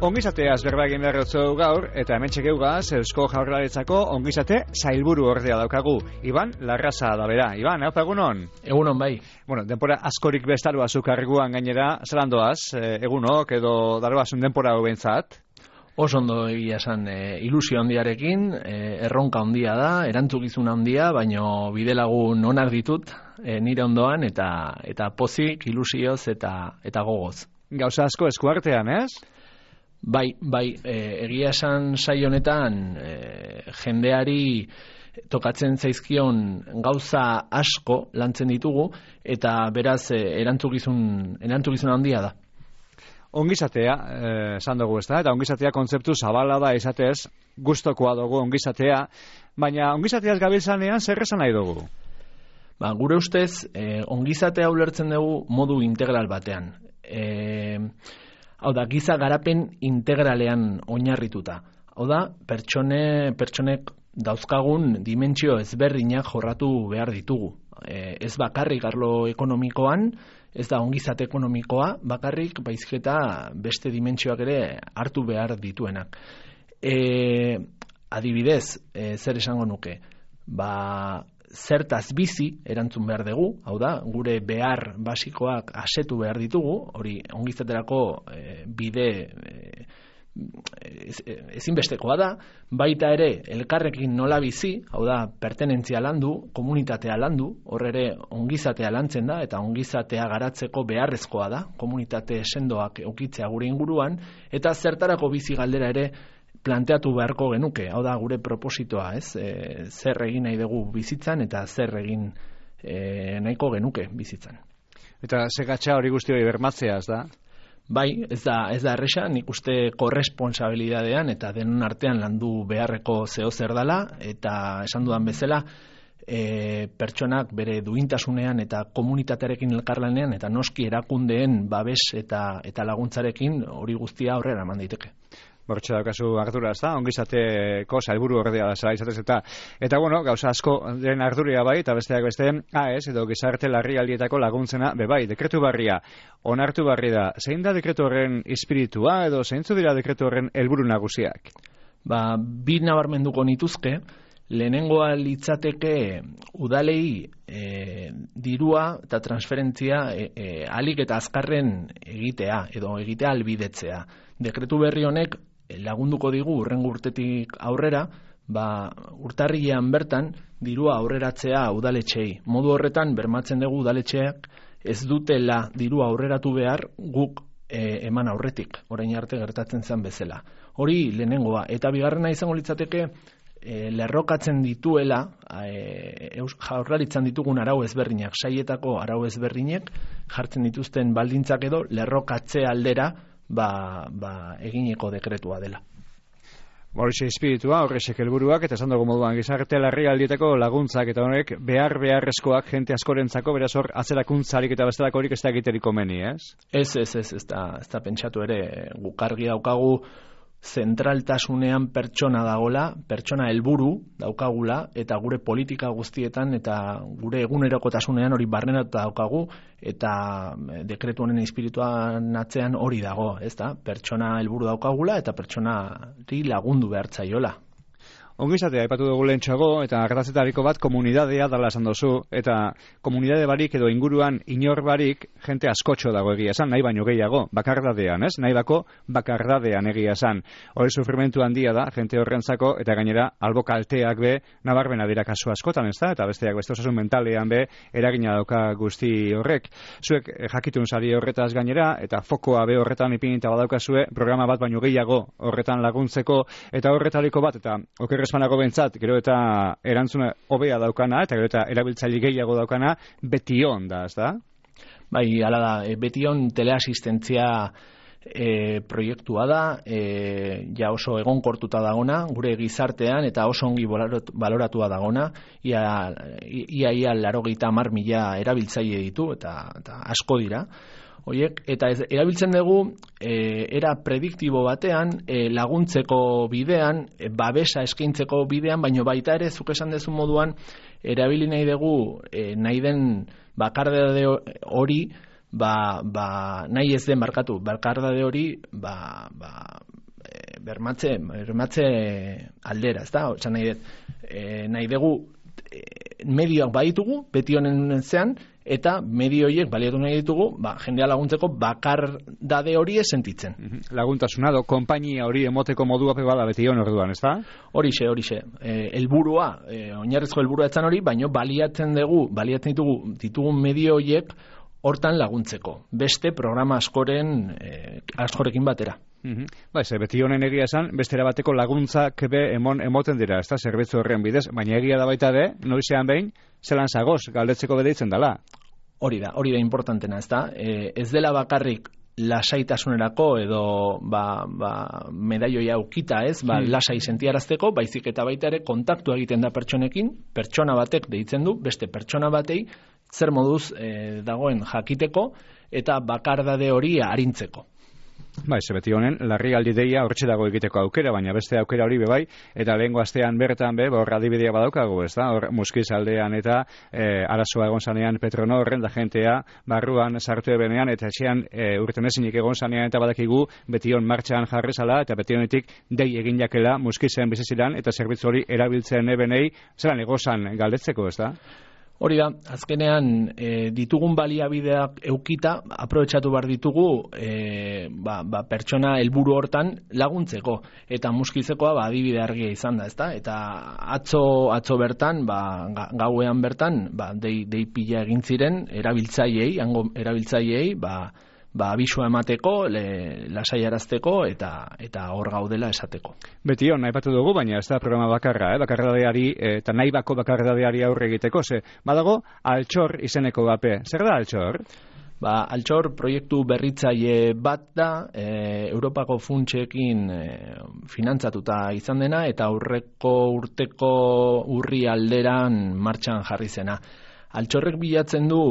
Ongizateaz berba egin beharrotzu gaur, eta hemen txekeugaz, Eusko Jaurlaritzako ongizate zailburu ordea daukagu. Iban, Larraza da bera. Iban, hau egunon? Egunon, bai. Bueno, denpora askorik bestalu azuk karguan gainera, zelan doaz, egunok edo daroazun denpora hau bentzat? Oso ondo egia esan, ilusio handiarekin, erronka handia da, erantzukizun handia, baino bidelagun onak ditut, nire ondoan, eta pozik, ilusioz eta gogoz. Gauza asko eskuartean, ez? Bai, egia esan saio honetan jendeari tokatzen zaizkion gauza asko lantzen ditugu eta beraz erantzukizun handia da. Ongizatea, esan dugu ez da, eta ongizatea kontzeptu zabala da izatez, gustokoa dugu ongizatea, baina ongizateaz gabiltzanean zer esan nahi dugu? Gure ustez, ongizatea ulertzen dugu modu integral batean. Hau da, giza garapen integralean oinarrituta. Hau da, pertsonek dauzkagun dimentsio ezberdinak jorratu behar ditugu. Ez bakarrik arlo ekonomikoan, ez da ongizate ekonomikoa, bakarrik baizik eta beste dimentsioak ere hartu behar dituenak. Adibidez, zer esango nuke? Zertaz bizi erantzun behar dugu, hau da, gure behar basikoak asetu behar ditugu, hori ongizaterako bide ezinbestekoa da, baita ere elkarrekin nola bizi, hau da, pertenentzia landu, komunitatea landu, hor ere ongizatea lantzen da, eta ongizatea garatzeko beharrezkoa da, komunitate sendoak eukitzea gure inguruan, eta zertarako bizi galdera ere planteatu beharko genuke, hau da gure propositoa, ez? Zer egin nahi dugu bizitzan eta zer egin nahiko genuke bizitzan. Eta segatxa hori guzti hori bermatzea, ez da? Bai, ez da erresa, nik uste korresponsabilidadean eta denon artean landu beharreko zehozer dela, eta esan dudan bezala, pertsonak bere duintasunean eta komunitatearekin elkarlanean eta noski erakundeen babes eta laguntzarekin hori guztia aurrera eman daiteke. Bortxe daukazu ardura, ez da? Ongizateko zailburu ordea da, zela izatez eta bueno, gauza asko den arduria bai, eta besteak beste, AES edo gizarte larrialdietako laguntzena, bai, dekretu barria, onartu barri da, zein da dekretu horren espiritua, edo zeintzu dira dekretu horren helburu nagusiak? Bi nabarmenduko nituzke, lehenengoa litzateke udalei dirua eta transferentzia ahalik eta azkarren egitea, edo egitea albidetzea. Dekretu berri honek lagunduko digu hurrengo urtetik aurrera, urtarrilean bertan dirua aurreratzea udaletxeei. Modu horretan bermatzen dugu udaletxeak ez dutela dirua aurreratu behar guk eman aurretik, orain arte gertatzen zen bezala. Hori lehenengoa, eta bigarrena izango litzateke lerrokatzen dituela Jaurlaritzan ditugun arau ezberdinak, saietako arau ezberdinek jartzen dituzten baldintzak edo lerrokatze aldera egineko dekretua dela. Horixe espiritua, horrexek helburuak, eta esan dugu moduan gizarte larrialdietako laguntzak eta honek beharrezkoak jente askorentzako, beraz hor atzerakuntzarik eta bestelako horik ez da egiterik komeni, ez? Ez da pentsatu ere, guk argi daukagu zentraltasunean pertsona dagola, pertsona helburu daukagula, eta gure politika guztietan eta gure egunerokotasunean hori barneratuta daukagu, eta dekretu honen espirituan atzean hori dago, ez da? Pertsona helburu daukagula eta pertsonari lagundu behartzaiola. Ongizatea aipatu dugu lehentxoago, eta gertatzetariko bat komunidadea dala esan dozu, eta komunidade barik edo inguruan inor barik jente askotxo dago egia esan, nahi baino gehiago, bakardadean, ez? Nahi bako bakardadean egia esan. Hori sufrimentu handia da, jente horrentzako, eta gainera albo kalteak be, nabarmena dira kasu askotan, ez da? Eta besteak beste osasun mentalean be, eragina dauka guzti horrek. Zuek jakitun sari horretaz gainera, eta fokoa be horretan ipinita badaukazue, programa bat baino gehiago horretan laguntzeko, eta horretariko bat, eta Espanago bentzat, gero eta erantzuna hobea daukana, eta gero eta erabiltzaile gehiago daukana, betion da, ez da? Bai, hala da, betion teleasistentzia proiektua da, ja oso egonkortuta dagona, gure gizartean, eta oso ongi baloratua dagona, ia 80.000 erabiltzaile ditu, eta asko dira. Oiek, eta erabiltzen dugu era prediktibo batean, laguntzeko bidean, babesa eskaintzeko bidean, baino baita ere, zuk esan dezu moduan, erabili nahi dugu nahi den bakardade hori nahi ez den bakardade hori bermatze aldera, ezta? Osea, nahi dugu medioak baditugu, beti honen zean, eta medio horiek baliatu nahi ditugu, jendea laguntzeko bakardade hori ez sentitzen. Laguntasuna do, konpainia hori emoteko modua bada beti hon orduan, ezta? Horixe. Helburua, oinarrizko helburua etzan hori, baino baliatzen ditugun medio horiek hortan laguntzeko. Beste programa askorekin batera. Beti honen egia esan, bestera bateko laguntzak emoten dira, ez da, zerbitzu horren bidez, baina egia da baita de, noizean behin, zelan zagoz, galdetzeko bedeitzen dela. Hori da importantena, ez da, ez dela bakarrik lasaitasunerako edo medaioia aukita, ez, lasai sentiarazteko, baizik eta baita ere kontaktua egiten da pertsonekin, pertsona batek deitzen du, beste pertsona batei, zer moduz dagoen jakiteko, eta bakardade hori arintzeko. Beti honen, larrialdi deia hortxe dago egiteko aukera, baina beste aukera hori bebai, eta lehengo astean bertan hor adibidea badaukagu, ez da, hor Muskiz aldean eta arazoa egon zanean Petronor, da jentea, barruan sartu ebenean, eta etxean urten ezinik egon zanean, eta badakigu beti hon martxan jarrezala, eta beti honetik dei egin jakela Muskizen bizizilan, eta zerbitzu hori erabiltzen ebenei, zelan egozan galdetzeko, ez da? Hori da, azkenean ditugun baliabideak eukita, aprobetxatu behar ditugu pertsona helburu hortan laguntzeko. Eta Muskizekoa adibide argia izan da, ezta? Eta atzo bertan, gauean bertan, dei pila egin ziren erabiltzaileei, abisua emateko, lasaiarazteko eta hor gaudela esateko. Beti hon, aipatu dugu, baina ez da programa bakarra, bakardadeari eta nahi bako bakardadeari aurre egiteko, badago Altxor izeneko gape. Zer da Altxor? Altxor proiektu berritzaile bat da, Europako funtsekin finantzatuta izan dena, eta aurreko urteko urri alderan martxan jarri zena. Altxorrek bilatzen du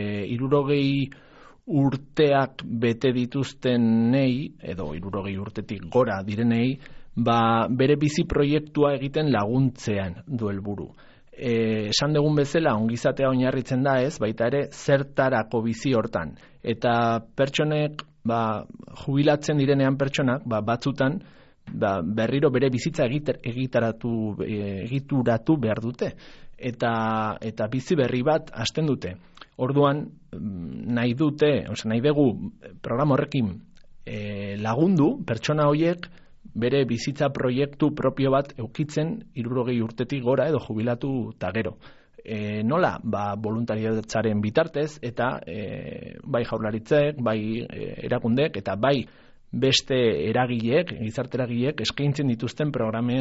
60 urteak bete dituztenei, edo 60 urtetik gora direnei, bere bizi proiektua egiten laguntzean du helburu. Esan dugun bezala, ongizatea oinarritzen da ez, baita ere, zertarako bizi hortan. Eta pertsonek, jubilatzen direnean pertsonak, batzutan, berriro bere bizitza egituratu behar dute. Eta bizi berri bat hasten dute. Orduan, nahi dugu programa horrekin lagundu, pertsona horiek bere bizitza proiektu propio bat eukitzen 60 urtetik gora edo jubilatu eta gero. Nola? Voluntariatzaren bitartez eta bai jaurlaritzek, bai erakundek eta bai beste eragileek, gizarte eragileek eskaintzen dituzten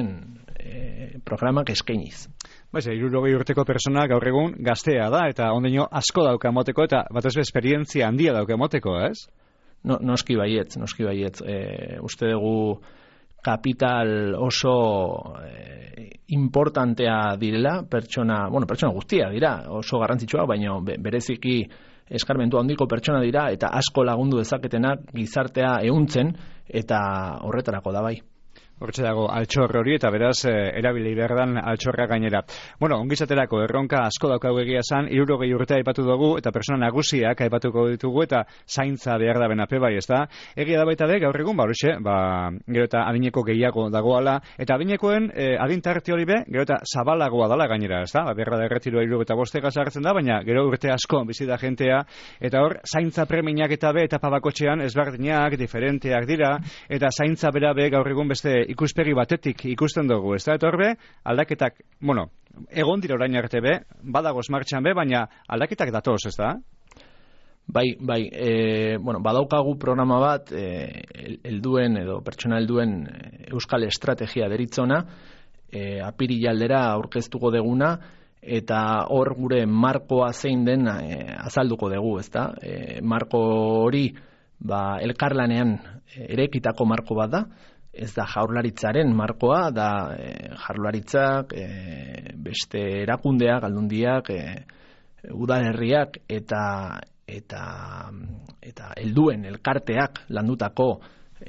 programak eskainiz. 60 urteko persona gaur egun gaztea da, eta ondeño asko dauka moteko, eta batez esperientzia handia dauka moteko, ez? Noski baietz. Uste dugu kapital oso importantea direla, pertsona guztia dira, oso garrantzitsua, baina bereziki eskarmentu handiko pertsona dira, eta asko lagundu dezaketenak gizartea ehuntzen, eta horretarako da bai. Hortxe dago altxor hori, eta beraz erabili behar dan altxorra gainera. Ongizaterako erronka asko daukagu egia esan, 60 urtea aipatu dugu, eta persona nagusiak aipatuko ditugu, eta zaintza behar da benape bai, ez da? Egia da baita de, gaur egun, gero eta adineko gehiago dagoala, eta adinekoen adintarte hori be, gero eta zabalagoa dala gainera, ez da? Berra da erretiroa 65 sartzen da, baina gero urte asko bizi da jentea, eta hor, zaintza premiak eta be, eta pabakotxean ezberdinak, diferenteak dira, eta zaintza bera be gaur egun beste ikuspegi batetik ikusten dugu, ez da? Eta horbe, aldaketak, egon dira orain arte be, badagoz martxan be, baina aldaketak datoz, ez da? Bai, badaukagu programa bat, pertsona helduen euskal estrategia deritzona, apirilaldera aurkeztuko deguna, eta hor gure markoa zein den azalduko dugu, ez da? Marko hori, elkarlanean erekitako marko bat da, ez da jaurlaritzaren markoa, da jaurlaritzak, beste erakundeak, aldundiak, udalerriak eta helduen elkarteak landutako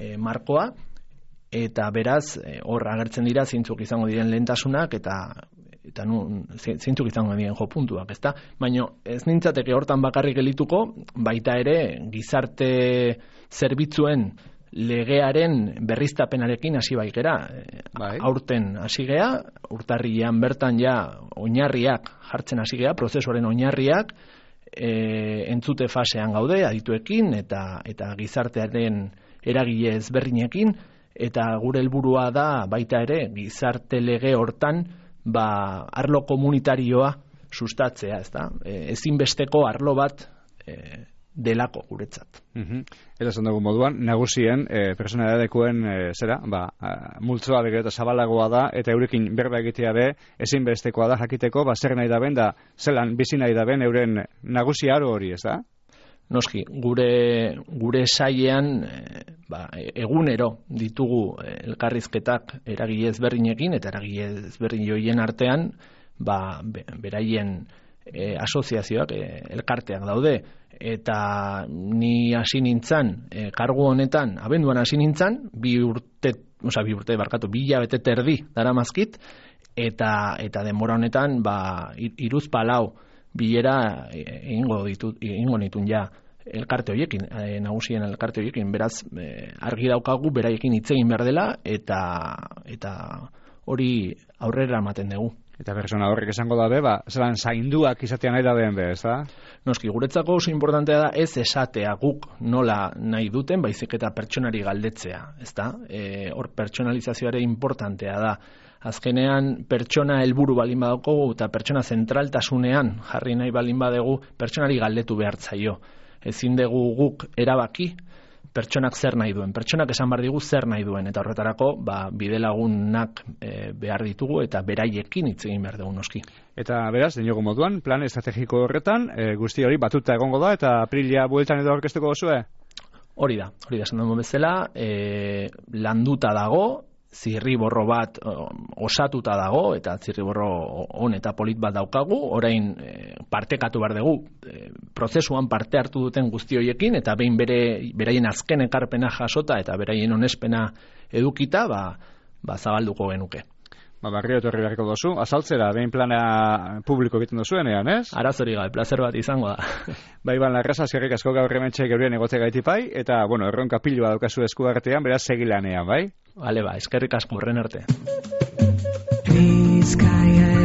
markoa, eta beraz hor agertzen dira zeintzuk izango diren lehentasunak eta eta zeintzuk izango dien jo puntuak, ezta? Baina ez nintzateke hortan bakarrik gelituko, baita ere gizarte zerbitzuen legearen berriztapenarekin hasi baikera. Aurten hasi gea, urtarrilean bertan ja oinarriak jartzen hasi gea, prozesuaren oinarriak entzute fasean gaude adituekin eta gizartearen eragile ezberdinekin, eta gure helburua da baita ere gizarte lege hortan arlo komunitarioa sustatzea, ezta? Ezinbesteko arlo bat delako guretzat. Eta esan dugu moduan, nagusien personalidadekoen multzoa begero eta zabalagoa da, eta eurekin berba egitea be, ezinbestekoa da jakiteko, zer nahi da ben da, zelan bizi nahi da ben euren nagusia aro hori, ez da? Noski, gure sailean egunero ditugu elkarrizketak eragile ezberdinekin, eta eragile ezberdin joien artean beraien asoziazioak, elkarteak daude, eta ni hasi nintzan, kargu honetan, abenduan hasi nintzan, 2 hilabete terdi daramazkit, eta denbora honetan, 3-4 bilera egingo nitun ja elkarte horiekin, nagusien elkarte horiekin, beraz, argi daukagu beraiekin hitz egin behar dela, eta hori aurrera ematen dugu. Eta persona horrek esango dabe, zelan zainduak izatea nahi da den be, ez da? Noski, guretzako oso importantea da ez esatea guk nola nahi duten, baizik eta pertsonari galdetzea, ez da? Hor pertsonalizazioare importantea da. Azkenean, pertsona helburu balin badauko eta pertsona zentraltasunean jarri nahi balin badegu, pertsonari galdetu behar zaio. Ezin dugu guk erabaki, pertsonak zer nahi duen, pertsonak esan behar digu zer nahi duen, eta horretarako bidelagunak behar ditugu eta beraiekin hitz egin behar dugu noski. Eta beraz, dinogu moduan, plan estrategiko horretan, guzti hori batuta egongo da, eta aprilia bueltan edo aurkeztuko gozue? Hori da, esan dugu bezala, landuta dago, zirriborro bat osatuta dago, eta zirriborro on eta polit bat daukagu, orain partekatu behar dugu, prozesuan parte hartu duten guzti horiekin, eta behin beraien azken ekarpena jasota, eta beraien onespena edukita, zabalduko genuke. Barrio etorri beharko dozu, azaltzera, behin plana publiko egiten dozuenean, ez? Arazori gabe, plazer bat izango da. Larraza, eskerrik asko gaur hementxe geurien egote gaitipai, eta, erronka pilua daukazu esku artean, beraz segilanean, bai? Eskerrik asko, horren arte.